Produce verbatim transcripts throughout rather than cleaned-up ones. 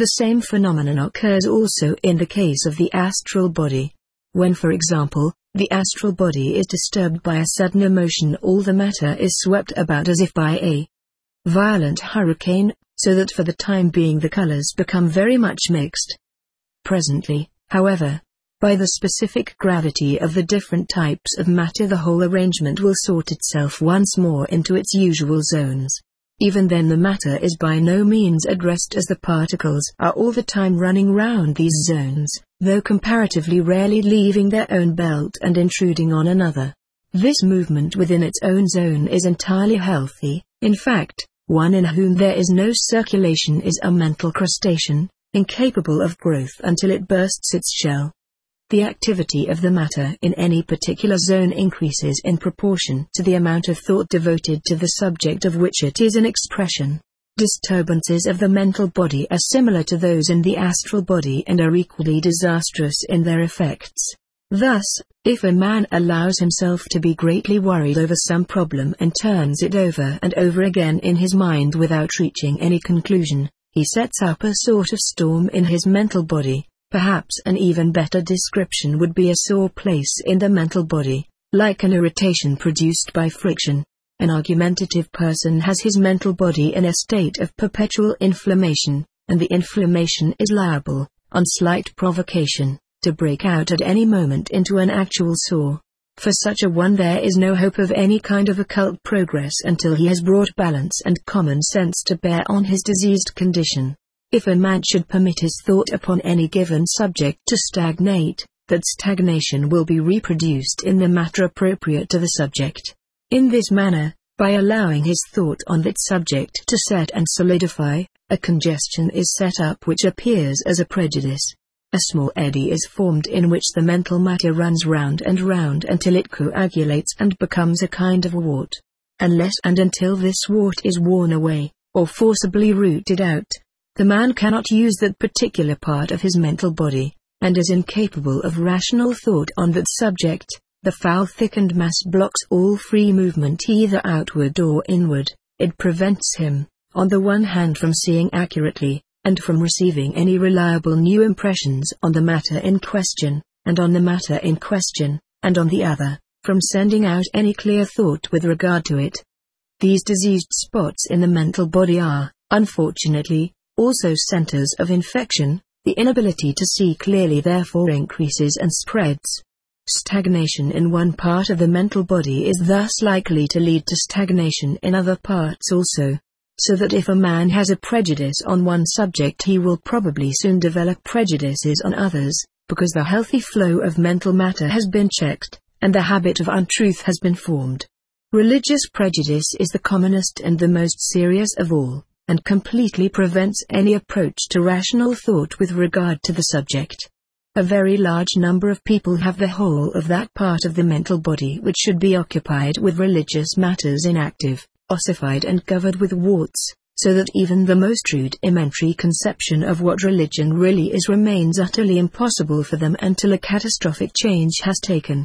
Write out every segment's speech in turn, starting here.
The same phenomenon occurs also in the case of the astral body. When, for example, the astral body is disturbed by a sudden emotion, all the matter is swept about as if by a violent hurricane, so that for the time being the colors become very much mixed. Presently, however, by the specific gravity of the different types of matter, the whole arrangement will sort itself once more into its usual zones. Even then the matter is by no means at rest, as the particles are all the time running round these zones, though comparatively rarely leaving their own belt and intruding on another. This movement within its own zone is entirely healthy. In fact, one in whom there is no circulation is a mental crustacean, incapable of growth until it bursts its shell. The activity of the matter in any particular zone increases in proportion to the amount of thought devoted to the subject of which it is an expression. Disturbances of the mental body are similar to those in the astral body and are equally disastrous in their effects. Thus, if a man allows himself to be greatly worried over some problem and turns it over and over again in his mind without reaching any conclusion, he sets up a sort of storm in his mental body. Perhaps an even better description would be a sore place in the mental body, like an irritation produced by friction. An argumentative person has his mental body in a state of perpetual inflammation, and the inflammation is liable, on slight provocation, to break out at any moment into an actual sore. For such a one there is no hope of any kind of occult progress until he has brought balance and common sense to bear on his diseased condition. If a man should permit his thought upon any given subject to stagnate, that stagnation will be reproduced in the matter appropriate to the subject. In this manner, by allowing his thought on that subject to set and solidify, a congestion is set up which appears as a prejudice. A small eddy is formed in which the mental matter runs round and round until it coagulates and becomes a kind of wart. Unless and until this wart is worn away, or forcibly rooted out, the man cannot use that particular part of his mental body, and is incapable of rational thought on that subject. The foul thickened mass blocks all free movement either outward or inward. It prevents him, on the one hand, from seeing accurately, and from receiving any reliable new impressions on the matter in question, and on the matter in question, and on the other, from sending out any clear thought with regard to it. These diseased spots in the mental body are, unfortunately, also centers of infection. The inability to see clearly therefore increases and spreads. Stagnation in one part of the mental body is thus likely to lead to stagnation in other parts also, so that if a man has a prejudice on one subject he will probably soon develop prejudices on others, because the healthy flow of mental matter has been checked, and the habit of untruth has been formed. Religious prejudice is the commonest and the most serious of all, and completely prevents any approach to rational thought with regard to the subject. A very large number of people have the whole of that part of the mental body which should be occupied with religious matters inactive, ossified and covered with warts, so that even the most rudimentary conception of what religion really is remains utterly impossible for them until a catastrophic change has taken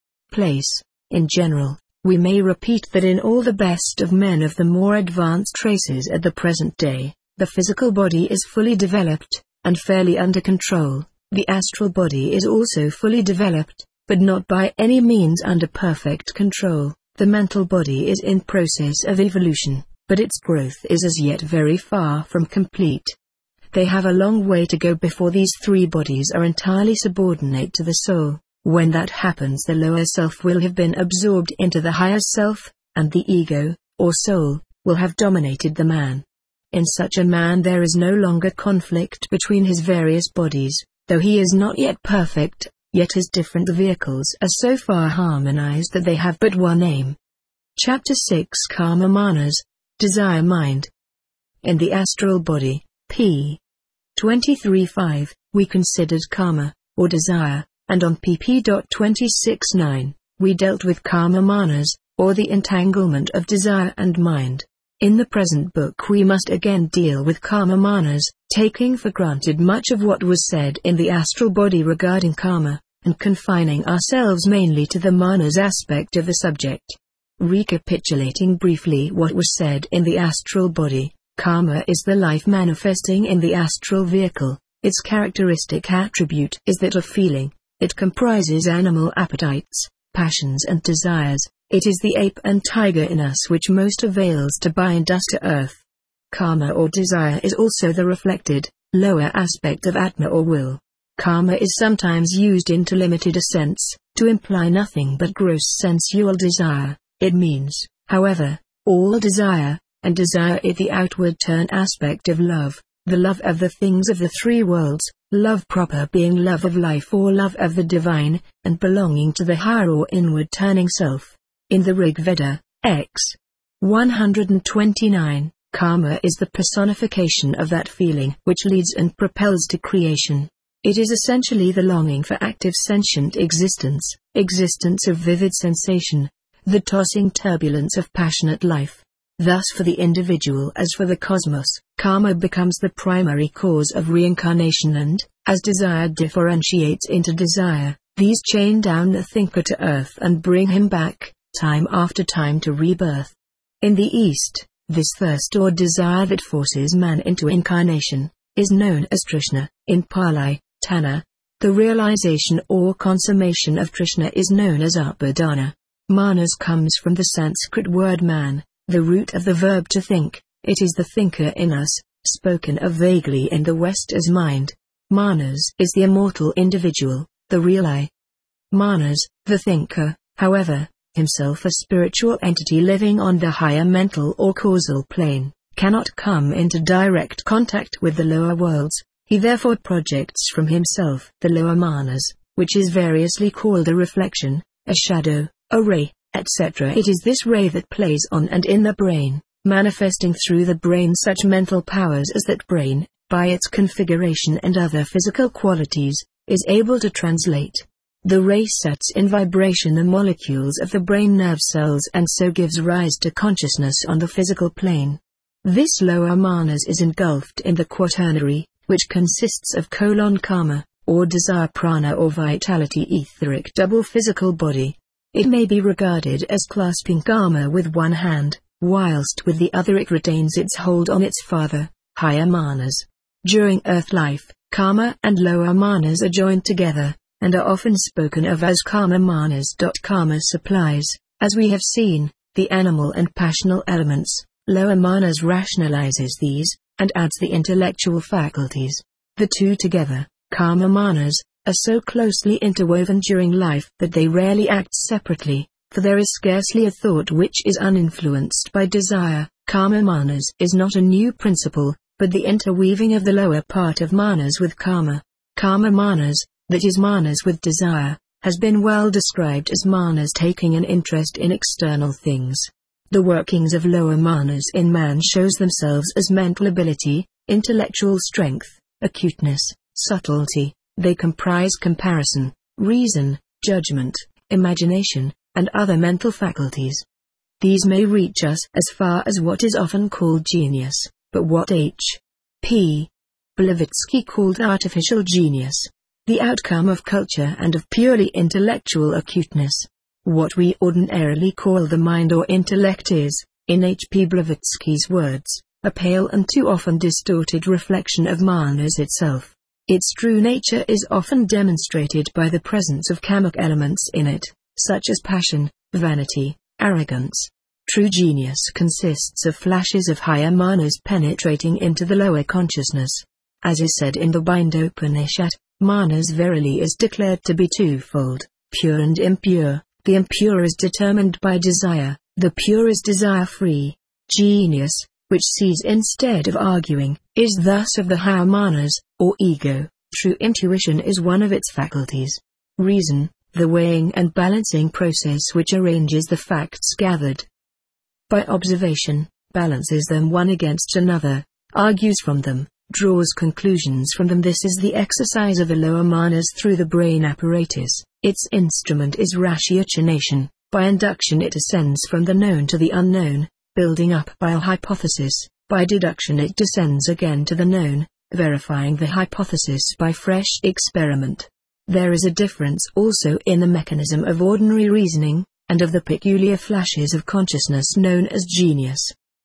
place. In general, we may repeat that in all the best of men of the more advanced races at the present day, the physical body is fully developed, and fairly under control. The astral body is also fully developed, but not by any means under perfect control. The mental body is in process of evolution, but its growth is as yet very far from complete. They have a long way to go before these three bodies are entirely subordinate to the soul. When that happens, the lower self will have been absorbed into the higher self, and the ego, or soul, will have dominated the man. In such a man there is no longer conflict between his various bodies. Though he is not yet perfect, yet his different vehicles are so far harmonized that they have but one aim. Chapter six Kama Manas, Desire Mind. In the astral body, p. twenty-three five, we considered karma, or desire, and on pp. twenty-six nine, we dealt with Kama Manas, or the entanglement of desire and mind. In the present book we must again deal with Kama Manas, taking for granted much of what was said in the astral body regarding karma, and confining ourselves mainly to the manas aspect of the subject. Recapitulating briefly what was said in the astral body, Kama is the life manifesting in the astral vehicle. Its characteristic attribute is that of feeling. It comprises animal appetites, passions and desires. It is the ape and tiger in us which most avails to bind us to earth. Kama or desire is also the reflected, lower aspect of Atma or will. Kama is sometimes used into limited a sense, to imply nothing but gross sensual desire. It means, however, all desire, and desire is the outward turn aspect of love, the love of the things of the three worlds, love proper being love of life or love of the divine, and belonging to the higher or inward turning self. In the Rig Veda, X one twenty-nine, Kama is the personification of that feeling which leads and propels to creation. It is essentially the longing for active sentient existence, existence of vivid sensation, the tossing turbulence of passionate life. Thus for the individual as for the cosmos, Kama becomes the primary cause of reincarnation and, as desire differentiates into desire, these chain down the thinker to earth and bring him back, time after time to rebirth. In the East, this thirst or desire that forces man into incarnation, is known as Trishna, in Pali, Tanna. The realization or consummation of Trishna is known as Upadana. Manas comes from the Sanskrit word man, the root of the verb to think. It is the thinker in us, spoken of vaguely in the West as mind. Manas is the immortal individual, the real I. Manas, the thinker, however, himself a spiritual entity living on the higher mental or causal plane, cannot come into direct contact with the lower worlds. He therefore projects from himself the lower manas, which is variously called a reflection, a shadow, a ray, et cetera. It is this ray that plays on and in the brain, manifesting through the brain such mental powers as that brain, by its configuration and other physical qualities, is able to translate. The ray sets in vibration the molecules of the brain nerve cells and so gives rise to consciousness on the physical plane. This lower manas is engulfed in the quaternary, which consists of colon Kama, or desire prana or vitality etheric double physical body. It may be regarded as clasping Kama with one hand, whilst with the other it retains its hold on its father, higher manas. During earth life, Kama and lower manas are joined together, and are often spoken of as Kama manas. Kama supplies, as we have seen, the animal and passional elements. Lower manas rationalizes these, and adds the intellectual faculties. The two together, Kama manas, are so closely interwoven during life that they rarely act separately, for there is scarcely a thought which is uninfluenced by desire. Kama manas is not a new principle, but the interweaving of the lower part of manas with Kama. Kama manas, that is manas with desire, has been well described as manas taking an interest in external things. The workings of lower manas in man shows themselves as mental ability, intellectual strength, acuteness, subtlety. They comprise comparison, reason, judgment, imagination, and other mental faculties. These may reach us as far as what is often called genius, but what H. P. Blavatsky called artificial genius, the outcome of culture and of purely intellectual acuteness. What we ordinarily call the mind or intellect is, in H P Blavatsky's words, a pale and too often distorted reflection of manas itself. Its true nature is often demonstrated by the presence of kamic elements in it, such as passion, vanity, arrogance. True genius consists of flashes of higher manas penetrating into the lower consciousness. As is said in the Bindopanishad, manas verily is declared to be twofold, pure and impure. The impure is determined by desire, the pure is desire-free. Genius, which sees instead of arguing, is thus of the higher manas, or ego. True intuition is one of its faculties. Reason, the weighing and balancing process which arranges the facts gathered by observation, balances them one against another, argues from them, draws conclusions from them. This is the exercise of the lower manas through the brain apparatus. Its instrument is ratiocination. By induction it ascends from the known to the unknown, building up by a hypothesis. By deduction it descends again to the known, verifying the hypothesis by fresh experiment. There is a difference also in the mechanism of ordinary reasoning, and of the peculiar flashes of consciousness known as genius.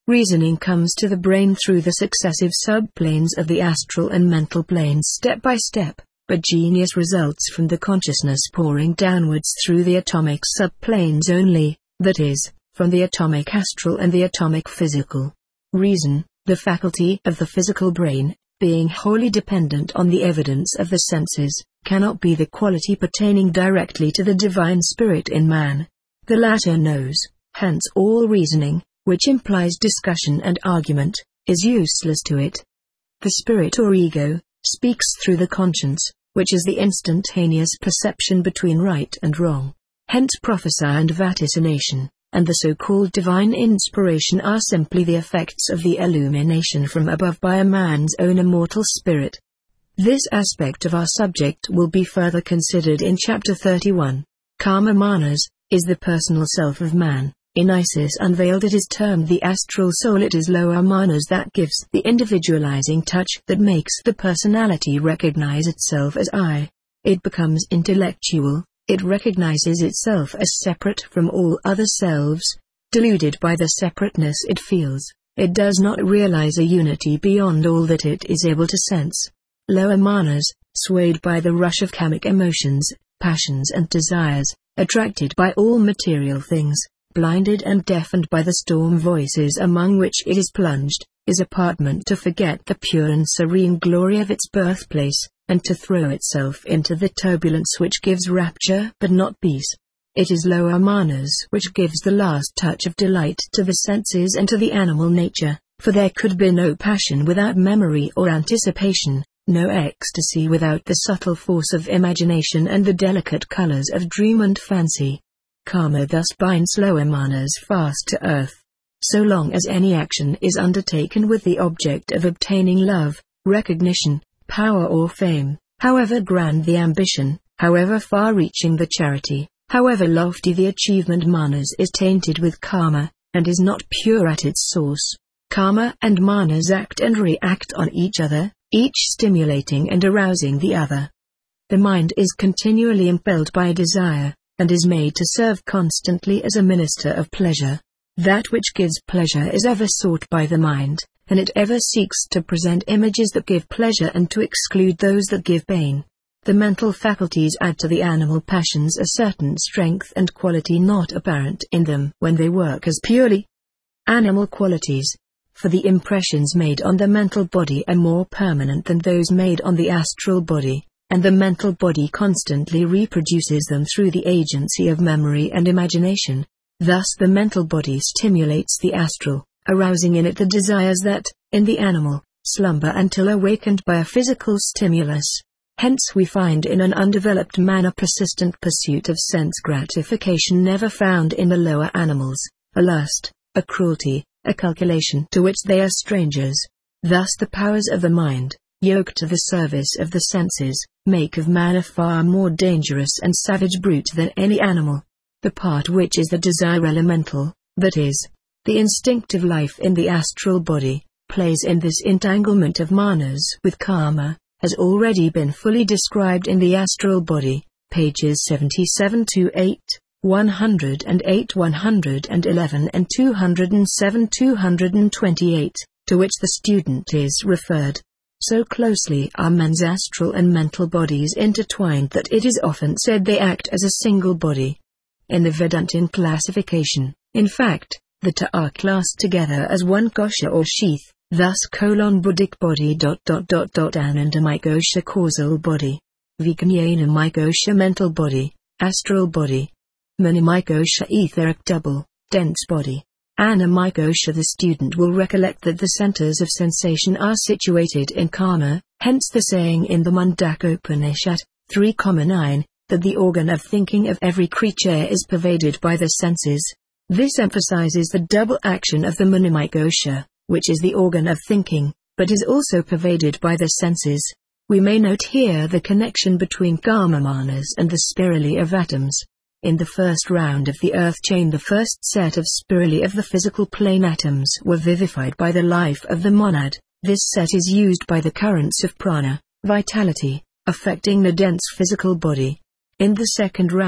Reasoning comes to the brain through the successive subplanes of the astral and mental planes step by step, but genius results from the consciousness pouring downwards through the atomic subplanes only, that is, from the atomic astral and the atomic physical. Reason, the faculty of the physical brain, being wholly dependent on the evidence of the senses, cannot be the quality pertaining directly to the divine spirit in man. The latter knows, hence all reasoning, which implies discussion and argument, is useless to it. The spirit or ego speaks through the conscience, which is the instantaneous perception between right and wrong. Hence prophecy and vaticination, and the so-called divine inspiration are simply the effects of the illumination from above by a man's own immortal spirit. This aspect of our subject will be further considered in Chapter thirty-one. Karma Manas is the personal self of man. In Isis Unveiled it is termed the astral soul. It is lower manas that gives the individualizing touch that makes the personality recognize itself as I. It becomes intellectual, it recognizes itself as separate from all other selves. Deluded by the separateness it feels, it does not realize a unity beyond all that it is able to sense. Lower manas, swayed by the rush of kamic emotions, passions and desires, attracted by all material things, blinded and deafened by the storm voices among which it is plunged, is apartment to forget the pure and serene glory of its birthplace, and to throw itself into the turbulence which gives rapture but not peace. It is lower manas which gives the last touch of delight to the senses and to the animal nature, for there could be no passion without memory or anticipation, no ecstasy without the subtle force of imagination and the delicate colors of dream and fancy. Karma thus binds lower manas fast to earth. So long as any action is undertaken with the object of obtaining love, recognition, power or fame, however grand the ambition, however far-reaching the charity, however lofty the achievement, manas is tainted with karma, and is not pure at its source. Karma and manas act and react on each other, each stimulating and arousing the other. The mind is continually impelled by desire, and is made to serve constantly as a minister of pleasure. That which gives pleasure is ever sought by the mind, and it ever seeks to present images that give pleasure and to exclude those that give pain. The mental faculties add to the animal passions a certain strength and quality not apparent in them when they work as purely animal qualities. For the impressions made on the mental body are more permanent than those made on the astral body, and the mental body constantly reproduces them through the agency of memory and imagination. Thus the mental body stimulates the astral, arousing in it the desires that, in the animal, slumber until awakened by a physical stimulus. Hence we find in an undeveloped man a persistent pursuit of sense gratification never found in the lower animals, a lust, a cruelty, a calculation to which they are strangers. Thus the powers of the mind, yoked to the service of the senses, make of man a far more dangerous and savage brute than any animal. The part which is the desire elemental, that is, the instinctive life in the astral body, plays in this entanglement of manas with karma, has already been fully described in the astral body, pages seventy-seven to eight, one hundred eight, one hundred eleven and two hundred seven to two hundred twenty-eight, to which the student is referred. So closely are man's astral and mental bodies intertwined that it is often said they act as a single body. In the Vedantin classification, in fact, the two are classed together as one kosha or sheath, thus colon buddhic body dot dot dot dot anandamikosha causal body, vijnanamikosha mental body, astral body, manamikosha etheric double, dense body. Anamikosha. The student will recollect that the centers of sensation are situated in karma, hence the saying in the Mundakopanishad, three nine, that the organ of thinking of every creature is pervaded by the senses. This emphasizes the double action of the manamikosha, which is the organ of thinking, but is also pervaded by the senses. We may note here the connection between karma manas and the spirali of atoms. In the first round of the earth chain, the first set of spirali of the physical plane atoms were vivified by the life of the monad. This set is used by the currents of prana, vitality, affecting the dense physical body. In the second round,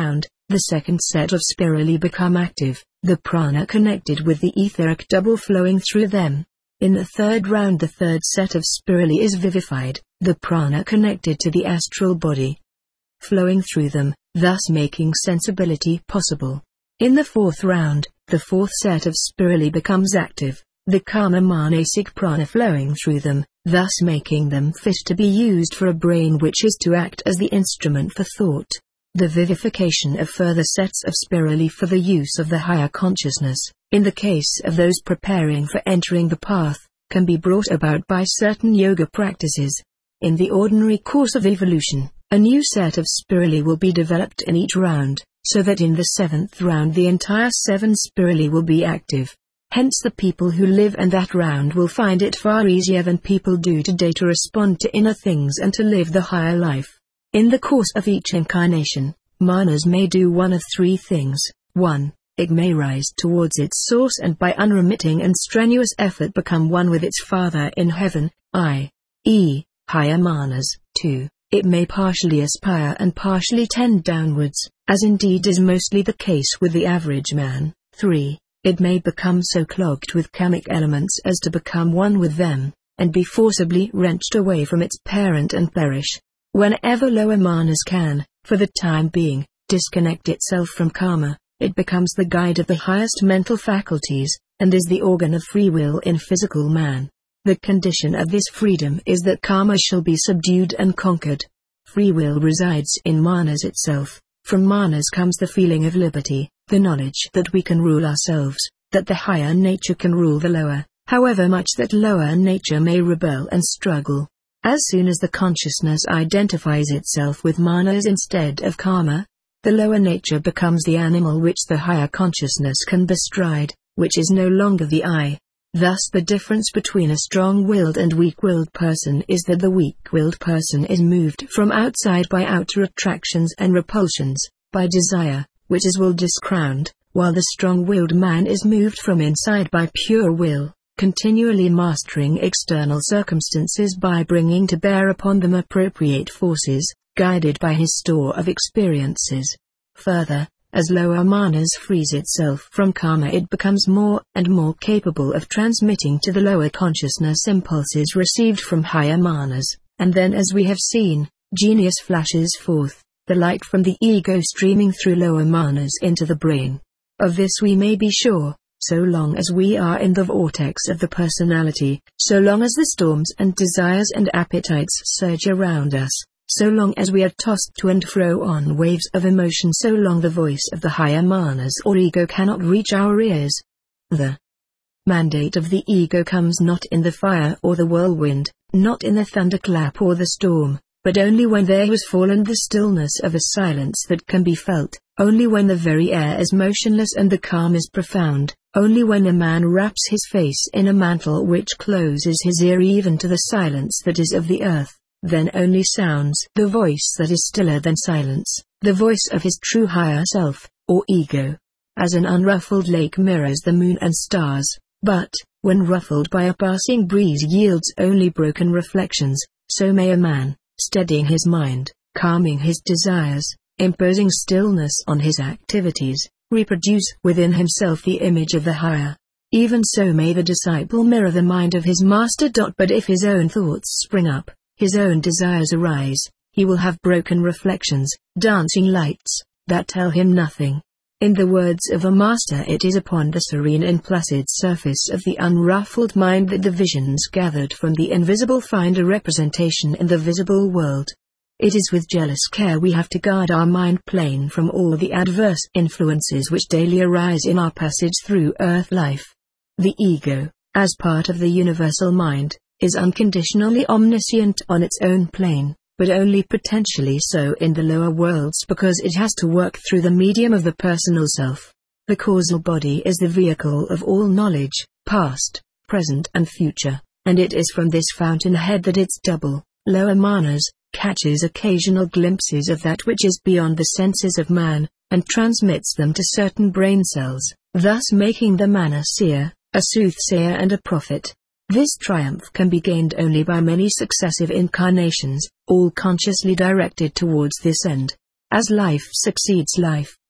The second set of spirali become active, the prana connected with the etheric double flowing through them. In the third round the third set of spirali is vivified, the prana connected to the astral body, flowing through them, thus making sensibility possible. In the fourth round, the fourth set of spirali becomes active, the kama manasic prana flowing through them, thus making them fit to be used for a brain which is to act as the instrument for thought. The vivification of further sets of spirali for the use of the higher consciousness, in the case of those preparing for entering the path, can be brought about by certain yoga practices. In the ordinary course of evolution, a new set of spirali will be developed in each round, so that in the seventh round the entire seven spirali will be active. Hence the people who live in that round will find it far easier than people do today to respond to inner things and to live the higher life. In the course of each incarnation, manas may do one of three things. one. It may rise towards its source and by unremitting and strenuous effort become one with its Father in heaven, that is, higher manas. two. It may partially aspire and partially tend downwards, as indeed is mostly the case with the average man. three. It may become so clogged with kamic elements as to become one with them, and be forcibly wrenched away from its parent and perish. Whenever lower manas can, for the time being, disconnect itself from karma, it becomes the guide of the highest mental faculties, and is the organ of free will in physical man. The condition of this freedom is that karma shall be subdued and conquered. Free will resides in manas itself. From manas comes the feeling of liberty, the knowledge that we can rule ourselves, that the higher nature can rule the lower, however much that lower nature may rebel and struggle. As soon as the consciousness identifies itself with manas instead of karma, the lower nature becomes the animal which the higher consciousness can bestride, which is no longer the I. Thus the difference between a strong-willed and weak-willed person is that the weak-willed person is moved from outside by outer attractions and repulsions, by desire, which is will discrowned, while the strong-willed man is moved from inside by pure will, continually mastering external circumstances by bringing to bear upon them appropriate forces, guided by his store of experiences. Further, as lower manas frees itself from karma, it becomes more and more capable of transmitting to the lower consciousness impulses received from higher manas, and then, as we have seen, genius flashes forth, the light from the ego streaming through lower manas into the brain. Of this we may be sure. So long as we are in the vortex of the personality, so long as the storms and desires and appetites surge around us, so long as we are tossed to and fro on waves of emotion, so long the voice of the higher manas or ego cannot reach our ears. The mandate of the ego comes not in the fire or the whirlwind, not in the thunderclap or the storm, but only when there has fallen the stillness of a silence that can be felt, only when the very air is motionless and the calm is profound, only when a man wraps his face in a mantle which closes his ear even to the silence that is of the earth, then only sounds the voice that is stiller than silence, the voice of his true higher self, or ego. As an unruffled lake mirrors the moon and stars, but, when ruffled by a passing breeze, yields only broken reflections, so may a man, steadying his mind, calming his desires, imposing stillness on his activities, reproduce within himself the image of the higher. Even so may the disciple mirror the mind of his master. But if his own thoughts spring up, his own desires arise, he will have broken reflections, dancing lights, that tell him nothing. In the words of a master, it is upon the serene and placid surface of the unruffled mind that the visions gathered from the invisible find a representation in the visible world. It is with jealous care we have to guard our mind plane from all the adverse influences which daily arise in our passage through earth life. The ego, as part of the universal mind, is unconditionally omniscient on its own plane, but only potentially so in the lower worlds because it has to work through the medium of the personal self. The causal body is the vehicle of all knowledge, past, present and future, and it is from this fountainhead that its double, lower manas, catches occasional glimpses of that which is beyond the senses of man, and transmits them to certain brain cells, thus making the man a seer, a soothsayer and a prophet. This triumph can be gained only by many successive incarnations, all consciously directed towards this end. As life succeeds life,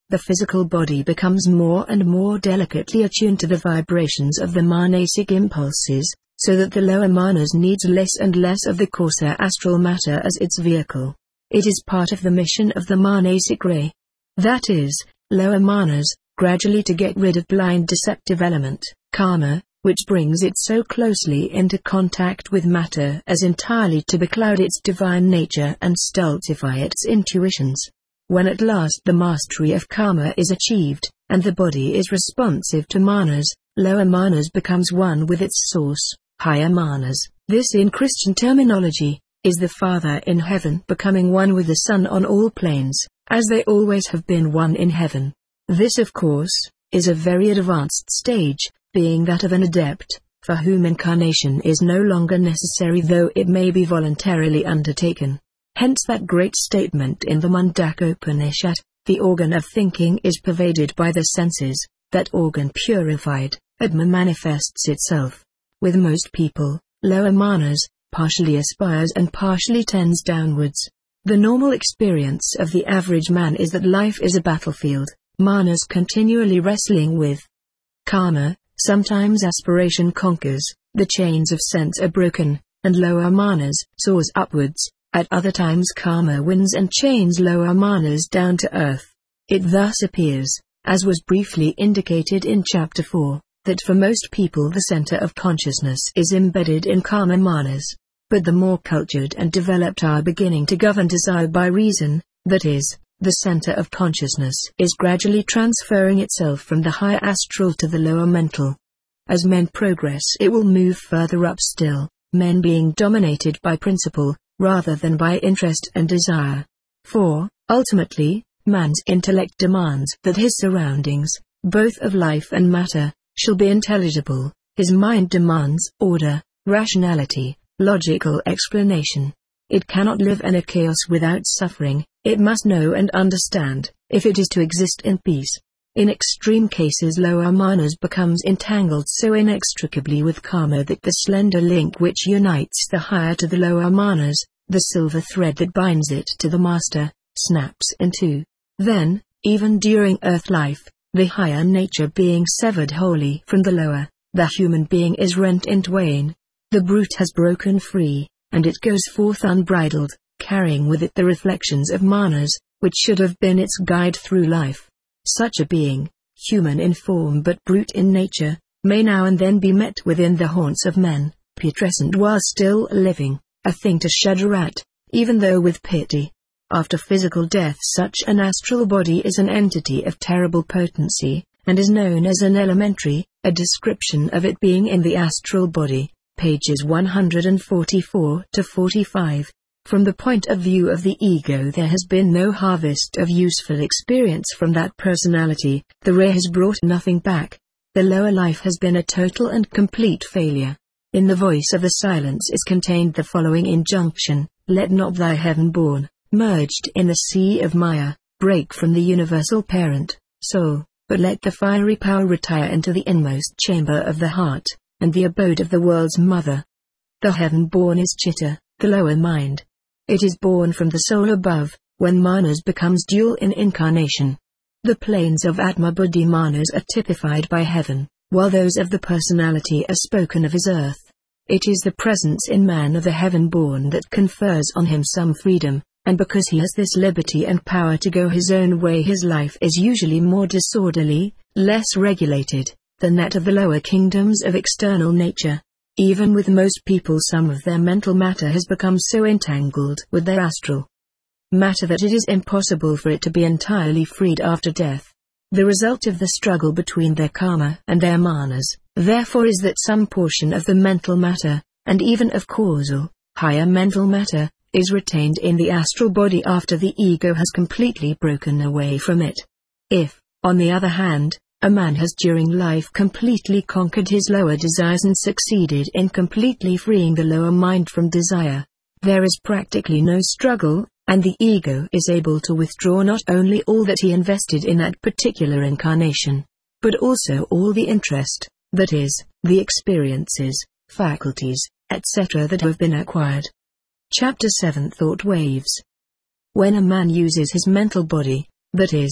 the physical body becomes more and more delicately attuned to the vibrations of the manasic impulses, so that the lower manas needs less and less of the coarser astral matter as its vehicle. It is part of the mission of the manasic ray. That is, lower manas, gradually to get rid of blind deceptive element, karma, which brings it so closely into contact with matter as entirely to becloud its divine nature and stultify its intuitions. When at last the mastery of karma is achieved, and the body is responsive to manas, lower manas becomes one with its source, higher manas. This in Christian terminology, is the Father in heaven becoming one with the Son on all planes, as they always have been one in heaven. This of course, is a very advanced stage, being that of an adept, for whom incarnation is no longer necessary though it may be voluntarily undertaken. Hence that great statement in the Mundakopanishad, the organ of thinking is pervaded by the senses, that organ purified, Atma manifests itself. With most people, lower manas, partially aspires and partially tends downwards. The normal experience of the average man is that life is a battlefield, manas continually wrestling with karma. Sometimes aspiration conquers, the chains of sense are broken, and lower manas soars upwards. At other times karma wins and chains lower manas down to earth. It thus appears, as was briefly indicated in chapter four, that for most people the center of consciousness is embedded in karma manas. But the more cultured and developed are beginning to govern desire by reason, that is, the center of consciousness is gradually transferring itself from the higher astral to the lower mental. As men progress it will move further up still, men being dominated by principle, rather than by interest and desire. For, ultimately, man's intellect demands that his surroundings, both of life and matter, shall be intelligible. His mind demands order, rationality, logical explanation. It cannot live in a chaos without suffering. It must know and understand, if it is to exist in peace. In extreme cases lower manas becomes entangled so inextricably with karma that the slender link which unites the higher to the lower manas, the silver thread that binds it to the master, snaps in two. Then, even during earth life, the higher nature being severed wholly from the lower, the human being is rent in twain. The brute has broken free, and it goes forth unbridled, carrying with it the reflections of manas, which should have been its guide through life. Such a being, human in form but brute in nature, may now and then be met within the haunts of men, putrescent while still living, a thing to shudder at, even though with pity. After physical death such an astral body is an entity of terrible potency, and is known as an elementary, a description of it being in the astral body, pages one hundred forty-four to forty-five. From the point of view of the ego there has been no harvest of useful experience from that personality, the ray has brought nothing back. The lower life has been a total and complete failure. In the voice of the silence is contained the following injunction: let not thy heaven-born, merged in the sea of Maya, break from the universal parent, soul, but let the fiery power retire into the inmost chamber of the heart, and the abode of the world's mother. The heaven-born is Chitta, the lower mind. It is born from the soul above, when manas becomes dual in incarnation. The planes of Atma Buddhi manas are typified by heaven, while those of the personality are spoken of as earth. It is the presence in man of the heaven-born that confers on him some freedom, and because he has this liberty and power to go his own way his life is usually more disorderly, less regulated, than that of the lower kingdoms of external nature. Even with most people some of their mental matter has become so entangled with their astral matter that it is impossible for it to be entirely freed after death. The result of the struggle between their karma and their manas, therefore, is that some portion of the mental matter, and even of causal, higher mental matter, is retained in the astral body after the ego has completely broken away from it. If, on the other hand, a man has during life completely conquered his lower desires and succeeded in completely freeing the lower mind from desire, there is practically no struggle, and the ego is able to withdraw not only all that he invested in that particular incarnation, but also all the interest, that is, the experiences, faculties, et cetera that have been acquired. Chapter seven Thought Waves. When a man uses his mental body, that is,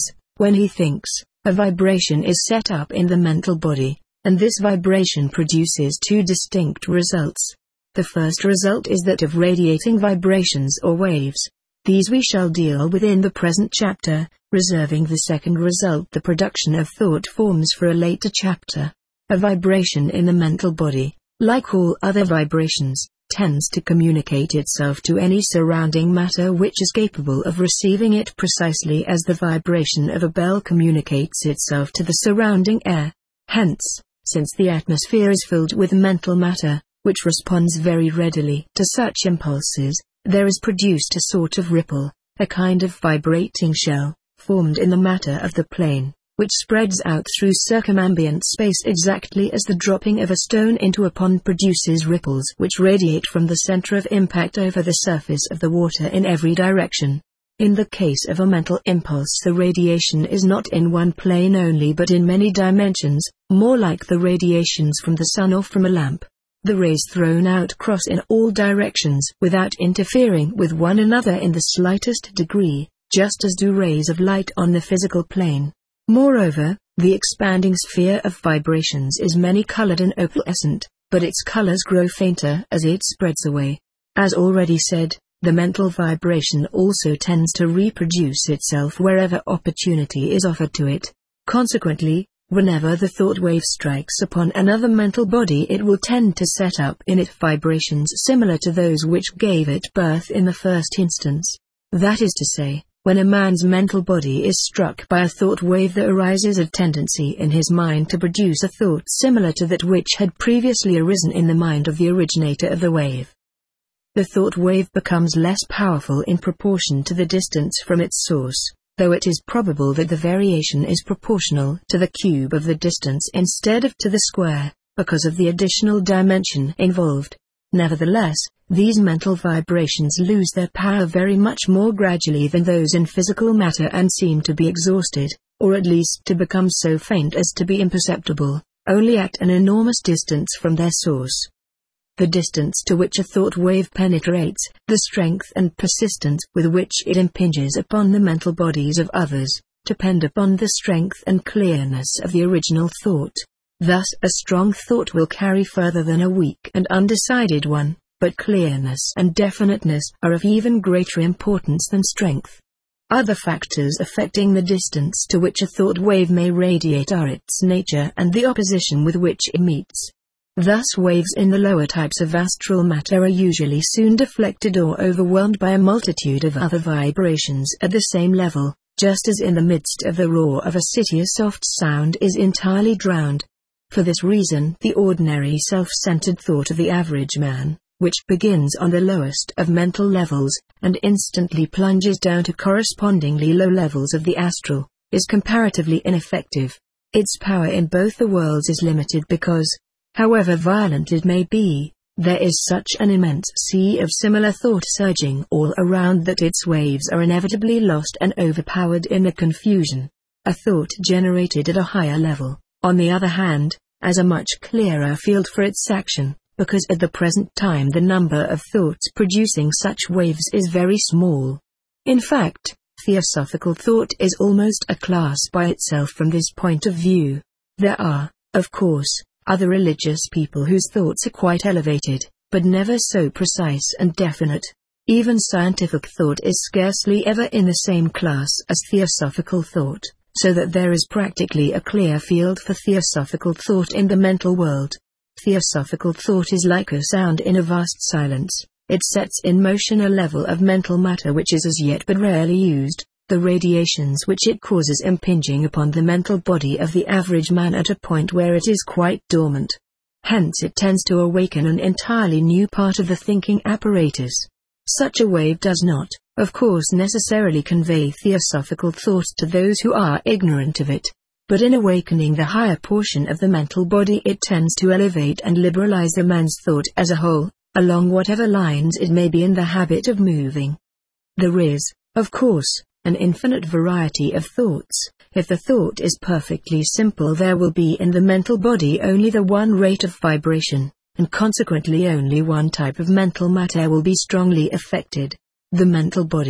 When he thinks, a vibration is set up in the mental body, and this vibration produces two distinct results. The first result is that of radiating vibrations or waves. These we shall deal with in the present chapter, reserving the second result, the production of thought forms, for a later chapter. A vibration in the mental body, like all other vibrations, tends to communicate itself to any surrounding matter which is capable of receiving it, precisely as the vibration of a bell communicates itself to the surrounding air. Hence, since the atmosphere is filled with mental matter, which responds very readily to such impulses, there is produced a sort of ripple, a kind of vibrating shell, formed in the matter of the plane, which spreads out through circumambient space exactly as the dropping of a stone into a pond produces ripples which radiate from the center of impact over the surface of the water in every direction. In the case of a mental impulse, the radiation is not in one plane only but in many dimensions, more like the radiations from the sun or from a lamp. The rays thrown out cross in all directions without interfering with one another in the slightest degree, just as do rays of light on the physical plane. Moreover, the expanding sphere of vibrations is many-colored and opalescent, but its colors grow fainter as it spreads away. As already said, the mental vibration also tends to reproduce itself wherever opportunity is offered to it. Consequently, whenever the thought wave strikes upon another mental body, it will tend to set up in it vibrations similar to those which gave it birth in the first instance. That is to say, when a man's mental body is struck by a thought wave, there arises a tendency in his mind to produce a thought similar to that which had previously arisen in the mind of the originator of the wave. The thought wave becomes less powerful in proportion to the distance from its source, though it is probable that the variation is proportional to the cube of the distance instead of to the square, because of the additional dimension involved. Nevertheless, these mental vibrations lose their power very much more gradually than those in physical matter and seem to be exhausted, or at least to become so faint as to be imperceptible, only at an enormous distance from their source. The distance to which a thought wave penetrates, the strength and persistence with which it impinges upon the mental bodies of others, depend upon the strength and clearness of the original thought. Thus, a strong thought will carry further than a weak and undecided one, but clearness and definiteness are of even greater importance than strength. Other factors affecting the distance to which a thought wave may radiate are its nature and the opposition with which it meets. Thus, waves in the lower types of astral matter are usually soon deflected or overwhelmed by a multitude of other vibrations at the same level, just as in the midst of the roar of a city a soft sound is entirely drowned. For this reason, the ordinary self-centered thought of the average man, which begins on the lowest of mental levels, and instantly plunges down to correspondingly low levels of the astral, is comparatively ineffective. Its power in both the worlds is limited because, however violent it may be, there is such an immense sea of similar thought surging all around that its waves are inevitably lost and overpowered in the confusion. A thought generated at a higher level, on the other hand, has a much clearer field for its action, because at the present time the number of thoughts producing such waves is very small. In fact, theosophical thought is almost a class by itself from this point of view. There are, of course, other religious people whose thoughts are quite elevated, but never so precise and definite. Even scientific thought is scarcely ever in the same class as theosophical thought, so that there is practically a clear field for theosophical thought in the mental world. Theosophical thought is like a sound in a vast silence. It sets in motion a level of mental matter which is as yet but rarely used, the radiations which it causes impinging upon the mental body of the average man at a point where it is quite dormant. Hence it tends to awaken an entirely new part of the thinking apparatus. Such a wave does not, of course, necessarily convey theosophical thought to those who are ignorant of it, but in awakening the higher portion of the mental body it tends to elevate and liberalize the man's thought as a whole, along whatever lines it may be in the habit of moving. There is, of course, an infinite variety of thoughts. If the thought is perfectly simple, there will be in the mental body only the one rate of vibration, and consequently only one type of mental matter will be strongly affected. The mental body,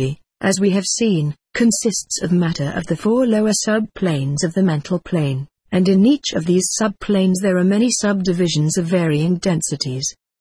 as we have seen, consists of matter of the four lower subplanes of the mental plane, and in each of these subplanes there are many subdivisions of varying densities.